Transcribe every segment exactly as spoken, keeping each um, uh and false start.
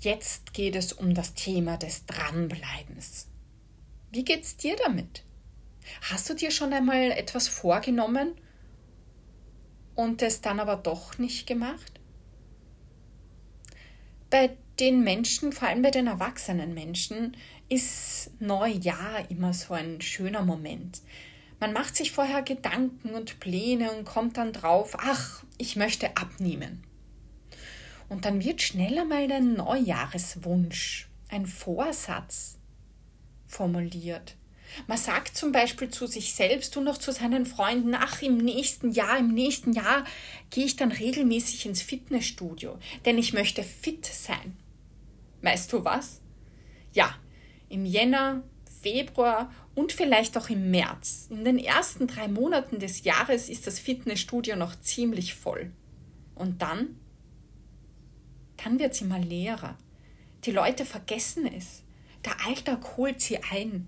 Jetzt geht es um das Thema des Dranbleibens. Wie geht's dir damit? Hast du dir schon einmal etwas vorgenommen und es dann aber doch nicht gemacht? Bei den Menschen, vor allem bei den erwachsenen Menschen, ist Neujahr immer so ein schöner Moment. Man macht sich vorher Gedanken und Pläne und kommt dann drauf, ach, ich möchte abnehmen. Und dann wird schnell einmal ein Neujahreswunsch, ein Vorsatz formuliert. Man sagt zum Beispiel zu sich selbst und auch zu seinen Freunden, ach, im nächsten Jahr, im nächsten Jahr gehe ich dann regelmäßig ins Fitnessstudio, denn ich möchte fit sein. Weißt du was? Ja, im Jänner, Februar und vielleicht auch im März, in den ersten drei Monaten des Jahres ist das Fitnessstudio noch ziemlich voll. Und dann? Dann wird es immer leerer. Die Leute vergessen es. Der Alltag holt sie ein.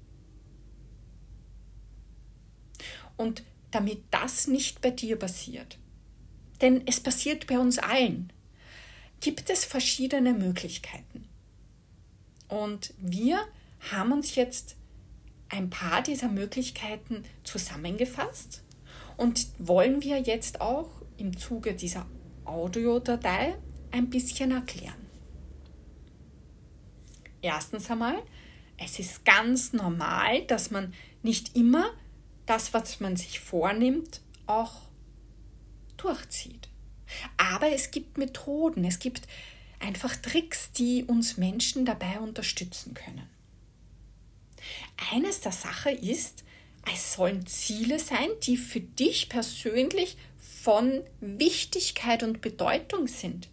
Und damit das nicht bei dir passiert, denn es passiert bei uns allen, gibt es verschiedene Möglichkeiten. Und wir haben uns jetzt ein paar dieser Möglichkeiten zusammengefasst und wollen wir jetzt auch im Zuge dieser Audiodatei ein bisschen erklären. Erstens einmal, es ist ganz normal, dass man nicht immer das, was man sich vornimmt, auch durchzieht. Aber es gibt Methoden, es gibt einfach Tricks, die uns Menschen dabei unterstützen können. Eines der Sache ist, es sollen Ziele sein, die für dich persönlich von Wichtigkeit und Bedeutung sind.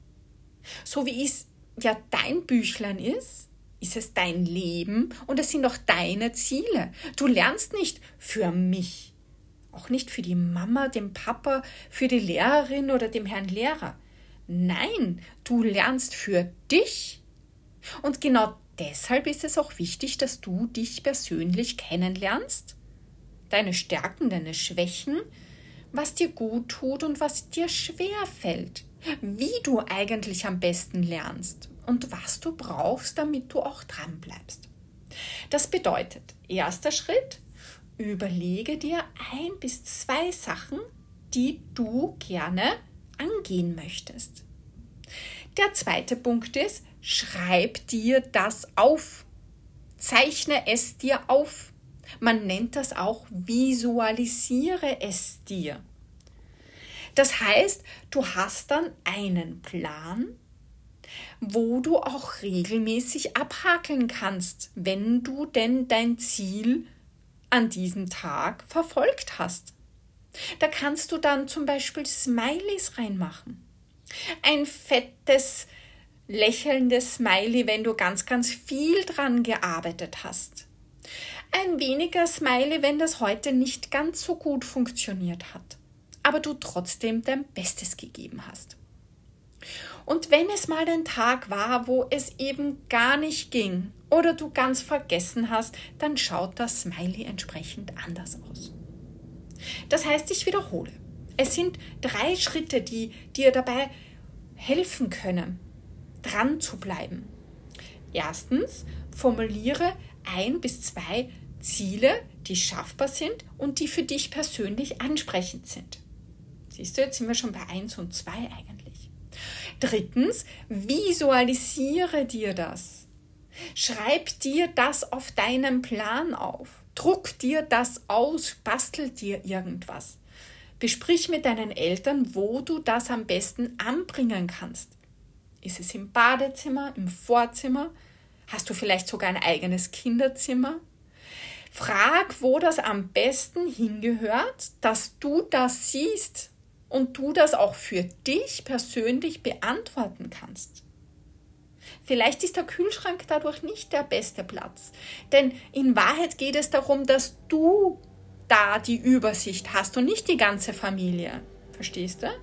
So wie es ja dein Büchlein ist, ist es dein Leben und es sind auch deine Ziele. Du lernst nicht für mich, auch nicht für die Mama, den Papa, für die Lehrerin oder dem Herrn Lehrer. Nein, du lernst für dich. Und genau deshalb ist es auch wichtig, dass du dich persönlich kennenlernst, deine Stärken, deine Schwächen, was dir gut tut und was dir schwer fällt, wie du eigentlich am besten lernst und was du brauchst, damit du auch dran bleibst. Das bedeutet, erster Schritt, überlege dir ein bis zwei Sachen, die du gerne angehen möchtest. Der zweite Punkt ist, schreib dir das auf. Zeichne es dir auf. Man nennt das auch, visualisiere es dir. Das heißt, du hast dann einen Plan, wo du auch regelmäßig abhakeln kannst, wenn du denn dein Ziel an diesem Tag verfolgt hast. Da kannst du dann zum Beispiel Smileys reinmachen. Ein fettes, lächelndes Smiley, wenn du ganz, ganz viel dran gearbeitet hast. Ein weniger Smiley, wenn das heute nicht ganz so gut funktioniert hat, aber du trotzdem dein Bestes gegeben hast. Und wenn es mal ein Tag war, wo es eben gar nicht ging oder du ganz vergessen hast, dann schaut das Smiley entsprechend anders aus. Das heißt, ich wiederhole. Es sind drei Schritte, die dir dabei helfen können, dran zu bleiben. Erstens, formuliere ein bis zwei Ziele, die schaffbar sind und die für dich persönlich ansprechend sind. Siehst du, jetzt sind wir schon bei eins und zwei eigentlich. Drittens, visualisiere dir das. Schreib dir das auf deinen Plan auf. Druck dir das aus, bastel dir irgendwas. Besprich mit deinen Eltern, wo du das am besten anbringen kannst. Ist es im Badezimmer, im Vorzimmer? Hast du vielleicht sogar ein eigenes Kinderzimmer? Frag, wo das am besten hingehört, dass du das siehst und du das auch für dich persönlich beantworten kannst. Vielleicht ist der Kühlschrank dadurch nicht der beste Platz, denn in Wahrheit geht es darum, dass du da die Übersicht hast und nicht die ganze Familie. Verstehst du?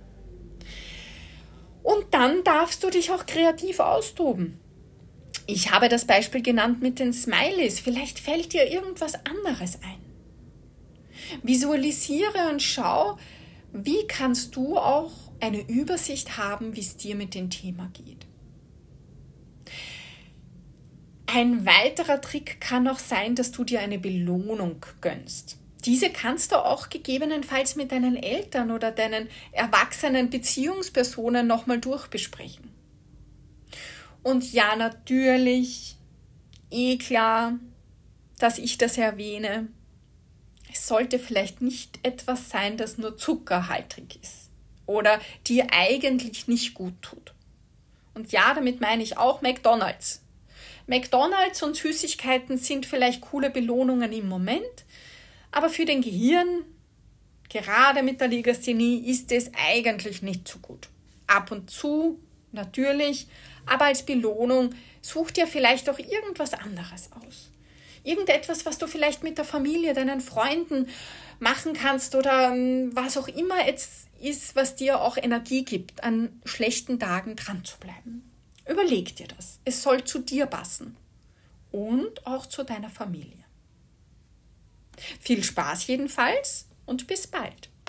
Und dann darfst du dich auch kreativ austoben. Ich habe das Beispiel genannt mit den Smileys. Vielleicht fällt dir irgendwas anderes ein. Visualisiere und schau, wie kannst du auch eine Übersicht haben, wie es dir mit dem Thema geht. Ein weiterer Trick kann auch sein, dass du dir eine Belohnung gönnst. Diese kannst du auch gegebenenfalls mit deinen Eltern oder deinen erwachsenen Beziehungspersonen nochmal durchbesprechen. Und ja, natürlich, eh klar, dass ich das erwähne. Es sollte vielleicht nicht etwas sein, das nur zuckerhaltig ist oder dir eigentlich nicht gut tut. Und ja, damit meine ich auch McDonald's. McDonald's und Süßigkeiten sind vielleicht coole Belohnungen im Moment, aber für den Gehirn, gerade mit der Legasthenie, ist es eigentlich nicht so gut. Ab und zu, natürlich, aber als Belohnung such dir vielleicht auch irgendwas anderes aus. Irgendetwas, was du vielleicht mit der Familie, deinen Freunden machen kannst oder was auch immer es ist, was dir auch Energie gibt, an schlechten Tagen dran zu bleiben. Überleg dir das. Es soll zu dir passen und auch zu deiner Familie. Viel Spaß jedenfalls und bis bald.